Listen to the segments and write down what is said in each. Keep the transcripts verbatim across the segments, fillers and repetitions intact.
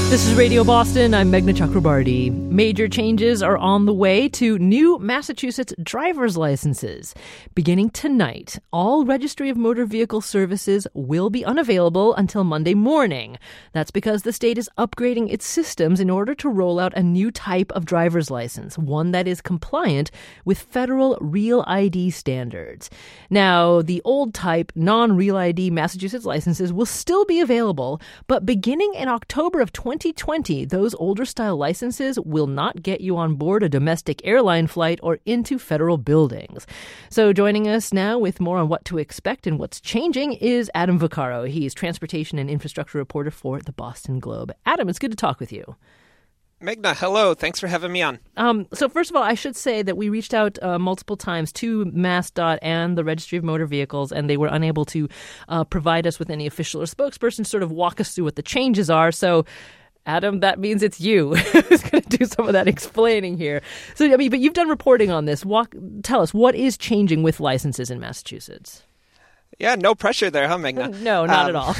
This is Radio Boston. I'm Meghna Chakrabarty. Major changes are on the way to new Massachusetts driver's licenses. Beginning tonight, all Registry of Motor Vehicle Services will be unavailable until Monday morning. That's because the state is upgrading its systems in order to roll out a new type of driver's license, one that is compliant with federal Real I D standards. Now, the old type non-Real I D Massachusetts licenses will still be available, but beginning in October of twenty twenty, those older style licenses will not get you on board a domestic airline flight or into federal buildings. So joining us now with more on what to expect and what's changing is Adam Vaccaro. He's transportation and infrastructure reporter for the Boston Globe. Adam, it's good to talk with you. Meghna, hello. Thanks for having me on. Um, so first of all, I should say that we reached out uh, multiple times to MassDOT and the Registry of Motor Vehicles, and they were unable to uh, provide us with any official or spokesperson to sort of walk us through what the changes are. So Adam, that means it's you who's going to do some of that explaining here. So, I mean, but you've done reporting on this. Walk, tell us, what is changing with licenses in Massachusetts? Yeah, no pressure there, huh, Meghna? No, not um, at all.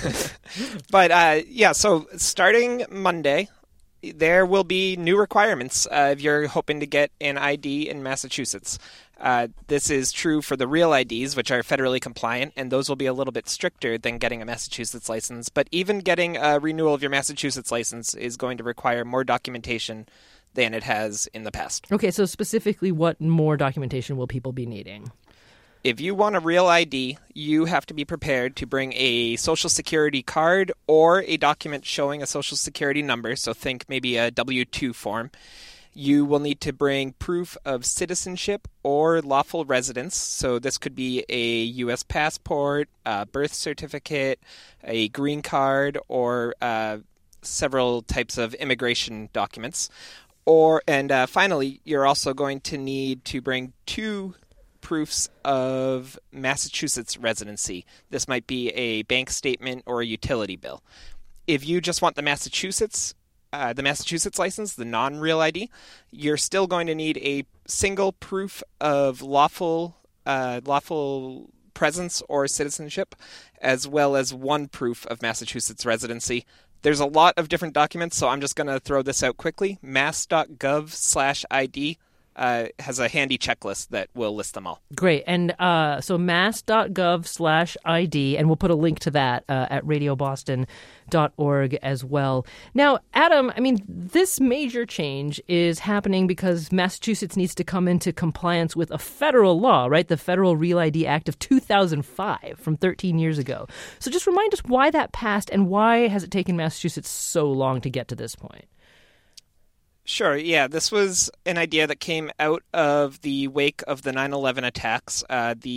But, uh, yeah, so starting Monday, there will be new requirements uh, if you're hoping to get an I D in Massachusetts. Uh, this is true for the real I Ds, which are federally compliant, and those will be a little bit stricter than getting a Massachusetts license. But even getting a renewal of your Massachusetts license is going to require more documentation than it has in the past. Okay, so specifically, what more documentation will people be needing? If you want a real I D, you have to be prepared to bring a Social Security card or a document showing a Social Security number, so think maybe a W two form. You will need to bring proof of citizenship or lawful residence. So this could be a U S passport, a birth certificate, a green card, or uh, several types of immigration documents. Or and uh, finally, you're also going to need to bring two proofs of Massachusetts residency. This might be a bank statement or a utility bill. If you just want the Massachusetts Uh, the Massachusetts license, the non-real I D, you're still going to need a single proof of lawful uh, lawful presence or citizenship, as well as one proof of Massachusetts residency. There's a lot of different documents, so I'm just going to throw this out quickly. mass.gov slash ID uh, has a handy checklist that will list them all. Great. And uh, so mass.gov slash ID, and we'll put a link to that uh, at radio boston dot org as well. Now, Adam, I mean, this major change is happening because Massachusetts needs to come into compliance with a federal law, right? The Federal Real I D Act of two thousand five from thirteen years ago. So just remind us why that passed and why has it taken Massachusetts so long to get to this point? Sure, yeah. This was an idea that came out of the wake of the nine eleven attacks. Uh, the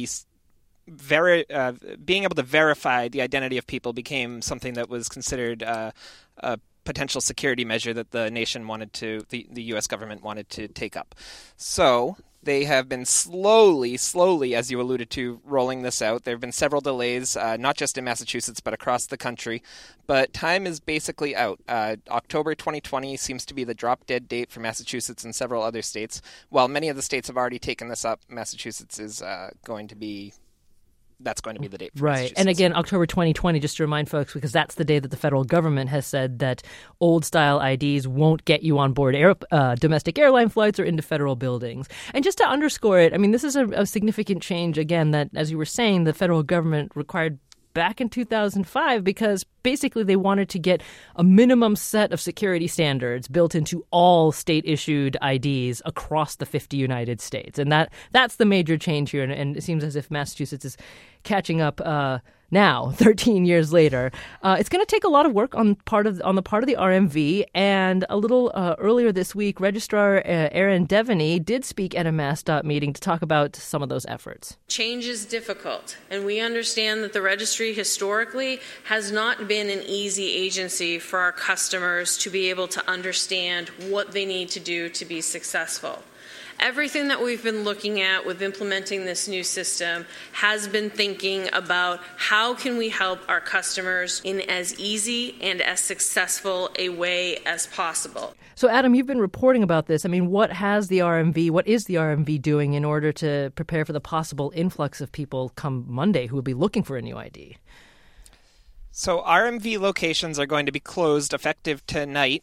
veri- uh, being able to verify the identity of people became something that was considered uh, a potential security measure that the nation wanted to, the, the U S government wanted to take up. So they have been slowly, slowly, as you alluded to, rolling this out. There have been several delays, uh, not just in Massachusetts, but across the country. But time is basically out. Uh, October twenty twenty seems to be the drop-dead date for Massachusetts and several other states. While many of the states have already taken this up, Massachusetts is uh, going to be... That's going to be the date for Right. And again, October twenty twenty, just to remind folks, because that's the day that the federal government has said that old-style I Ds won't get you on board air, uh, domestic airline flights or into federal buildings. And just to underscore it, I mean, this is a, a significant change, again, that, as you were saying, the federal government required back in two thousand five because basically they wanted to get a minimum set of security standards built into all state-issued I Ds across the fifty United States. And that that's the major change here. And, and it seems as if Massachusetts is catching up uh, now, thirteen years later. Uh, it's going to take a lot of work on part of on the part of the R M V. And a little uh, earlier this week, Registrar uh, Erin Devaney did speak at a MassDOT meeting to talk about some of those efforts. Change is difficult, and we understand that the registry historically has not been an easy agency for our customers to be able to understand what they need to do to be successful. Everything that we've been looking at with implementing this new system has been thinking about how can we help our customers in as easy and as successful a way as possible. So, Adam, you've been reporting about this. I mean, what has the R M V, what is the R M V doing in order to prepare for the possible influx of people come Monday who will be looking for a new I D? So R M V locations are going to be closed effective tonight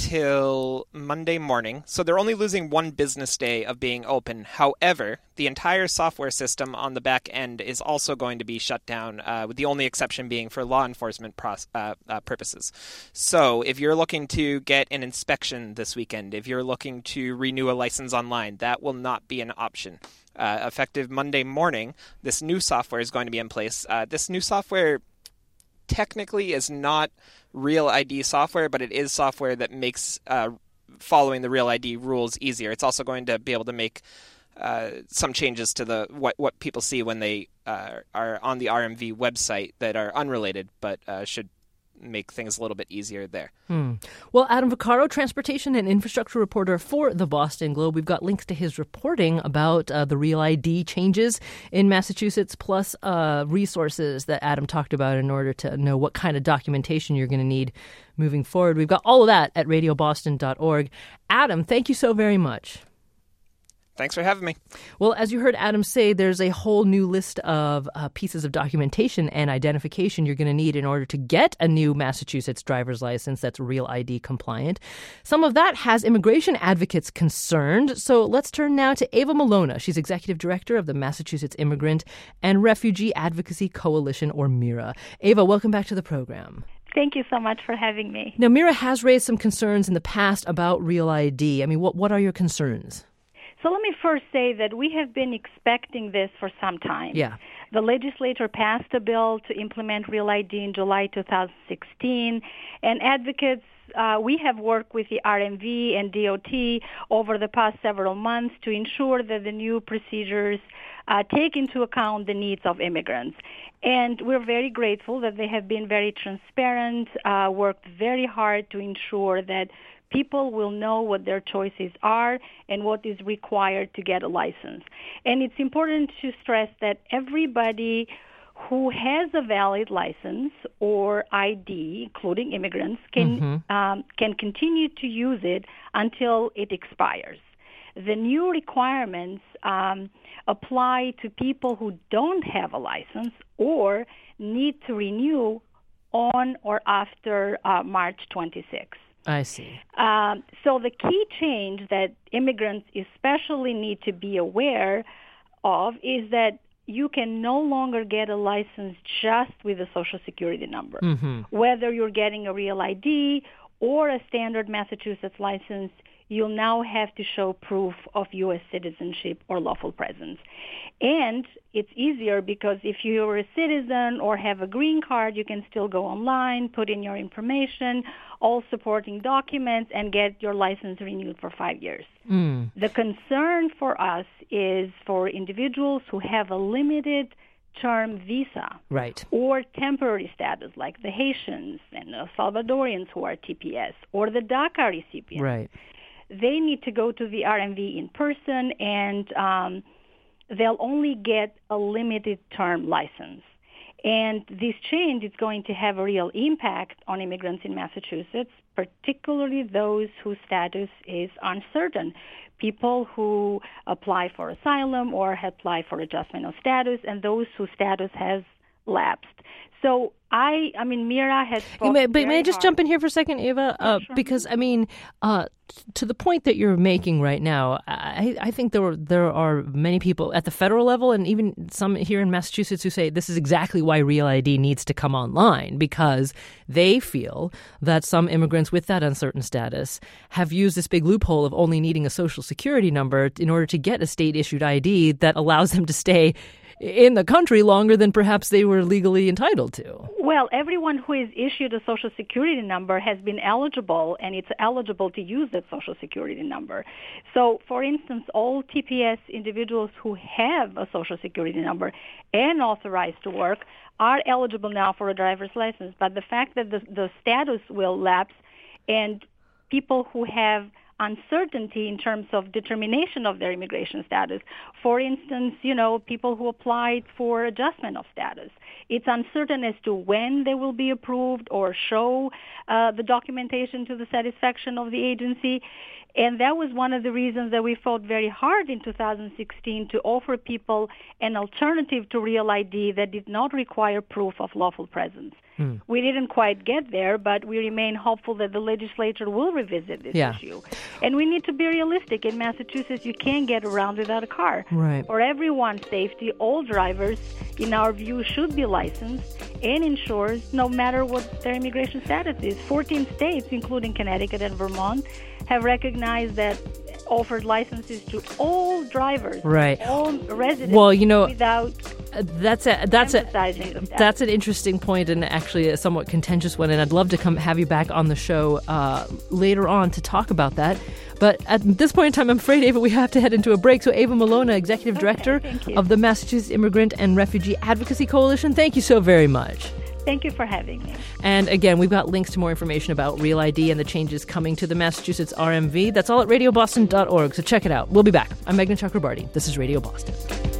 until Monday morning. So they're only losing one business day of being open. However, the entire software system on the back end is also going to be shut down, uh, with the only exception being for law enforcement pros- uh, uh, purposes. So if you're looking to get an inspection this weekend, if you're looking to renew a license online, that will not be an option. Uh, effective Monday morning, this new software is going to be in place. Uh, this new software technically is not Real I D software, but it is software that makes uh, following the Real I D rules easier. It's also going to be able to make uh, some changes to the what, what people see when they uh, are on the R M V website that are unrelated, but uh, should make things a little bit easier there. Hmm. Well, Adam Vaccaro, transportation and infrastructure reporter for the Boston Globe. We've got links to his reporting about uh, the Real I D changes in Massachusetts, plus uh, resources that Adam talked about in order to know what kind of documentation you're going to need moving forward. We've got all of that at radio boston dot org. Adam, thank you so very much. Thanks for having me. Well, as you heard Adam say, there's a whole new list of uh, pieces of documentation and identification you're going to need in order to get a new Massachusetts driver's license that's Real I D compliant. Some of that has immigration advocates concerned. So let's turn now to Ava Malona. She's executive director of the Massachusetts Immigrant and Refugee Advocacy Coalition, or MIRA. Ava, welcome back to the program. Thank you so much for having me. Now, MIRA has raised some concerns in the past about Real I D. I mean, what, what are your concerns? So let me first say that we have been expecting this for some time. Yeah. The legislature passed a bill to implement Real I D in July two thousand sixteen, and advocates, uh, we have worked with the R M V and D O T over the past several months to ensure that the new procedures uh, take into account the needs of immigrants. And we're very grateful that they have been very transparent, uh, worked very hard to ensure that people will know what their choices are and what is required to get a license. And it's important to stress that everybody who has a valid license or I D, including immigrants, can mm-hmm. um, can continue to use it until it expires. The new requirements um, apply to people who don't have a license or need to renew on or after uh, March twenty-sixth. I see. Um, so the key change that immigrants especially need to be aware of is that you can no longer get a license just with a Social Security number. Mm-hmm. Whether you're getting a Real I D or a standard Massachusetts license, you'll now have to show proof of U S citizenship or lawful presence. And it's easier because if you're a citizen or have a green card, you can still go online, put in your information, all supporting documents, and get your license renewed for five years. Mm. The concern for us is for individuals who have a limited term visa, right, or temporary status, like the Haitians and the Salvadorians who are T P S, or the DACA recipients. Right. They need to go to the R M V in person, and um, they'll only get a limited term license. And this change is going to have a real impact on immigrants in Massachusetts, particularly those whose status is uncertain, people who apply for asylum or apply for adjustment of status, and those whose status has lapsed. So I, I mean, MIRA has. May, but may I just hard. jump in here for a second, Ava? Yeah, uh, sure. Because I mean, uh, to the point that you're making right now, I, I think there were, there are many people at the federal level and even some here in Massachusetts who say this is exactly why Real I D needs to come online, because they feel that some immigrants with that uncertain status have used this big loophole of only needing a Social Security number in order to get a state-issued I D that allows them to stay in the country longer than perhaps they were legally entitled to. Well, everyone who is issued a Social Security number has been eligible, and it's eligible to use that Social Security number. So, for instance, all T P S individuals who have a Social Security number and authorized to work are eligible now for a driver's license. But the fact that the, the status will lapse and people who have uncertainty in terms of determination of their immigration status. For instance, you know, people who applied for adjustment of status. It's uncertain as to when they will be approved or show uh, the documentation to the satisfaction of the agency. And that was one of the reasons that we fought very hard in two thousand sixteen to offer people an alternative to Real I D that did not require proof of lawful presence. Mm. We didn't quite get there, but we remain hopeful that the legislature will revisit this yeah. issue. And we need to be realistic. In Massachusetts, you can't get around without a car. Right. For everyone's safety, all drivers, in our view, should be licensed and insured no matter what their immigration status is. fourteen states, including Connecticut and Vermont, have recognized that offered licenses to all drivers, right. all residents, well, you know, without uh, that's a that's a that. that's an interesting point and actually a somewhat contentious one. And I'd love to come have you back on the show uh, later on to talk about that. But at this point in time, I'm afraid, Ava, we have to head into a break. So Ava Malona, Executive okay, Director of the Massachusetts Immigrant and Refugee Advocacy Coalition, thank you so very much. Thank you for having me. And again, we've got links to more information about Real I D and the changes coming to the Massachusetts R M V. That's all at radio boston dot org, so check it out. We'll be back. I'm Meghna Chakrabarty. This is Radio Boston.